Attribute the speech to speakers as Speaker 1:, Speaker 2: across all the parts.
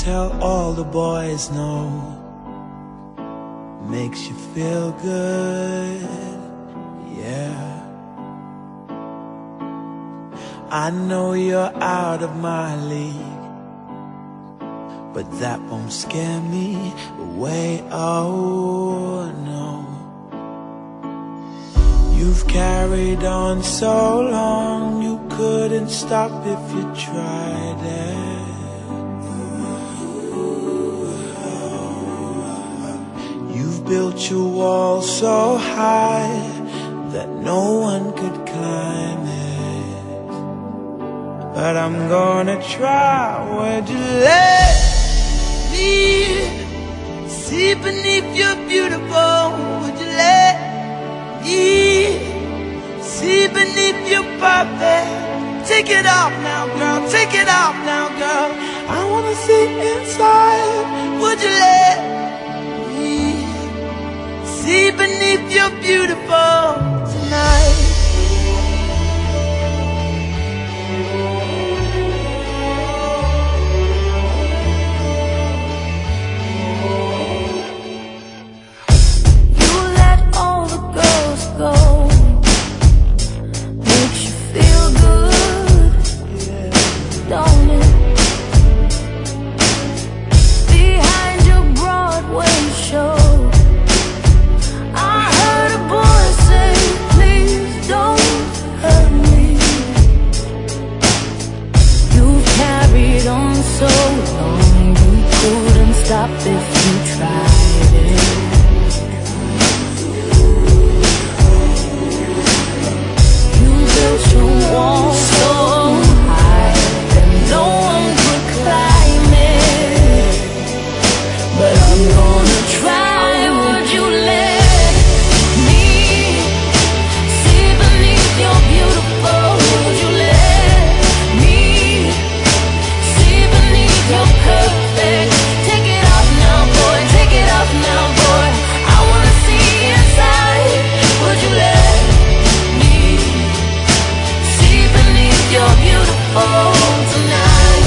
Speaker 1: tell all the boys no. Makes you feel good, yeah. I know you're out of my league, but that won't scare me away, oh no. You've carried on so long, you couldn't stop if you tried it. You've built your wall so high that no one could climb it. But I'm gonna try. Would you let me see beneath your beautiful? Would you let me see beneath your perfect? Take it off now, girl, take it off now, girl. I wanna see inside. Would you let me see beneath your beautiful tonight?
Speaker 2: So long you couldn't stop if you tried it. You built your wall so high that no one could climb it. But I'm gonna try. Would you let me see beneath your beautiful? Would you let me see beneath your perfect? Take it off now, boy, take it off now, boy. I wanna see inside. Would you let me see beneath your beautiful tonight?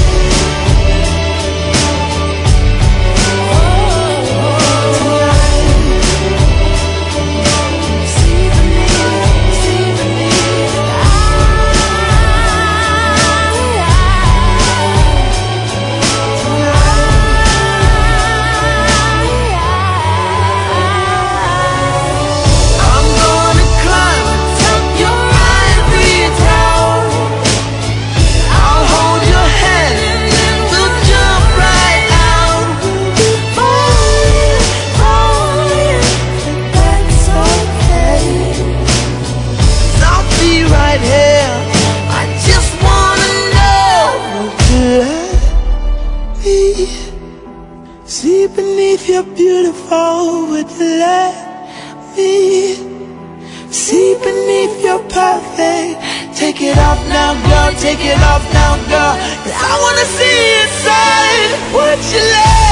Speaker 1: See beneath your beautiful, would you let me see beneath your perfect? Take it off now, girl, take it off now, girl, 'cause I wanna see inside. Would you let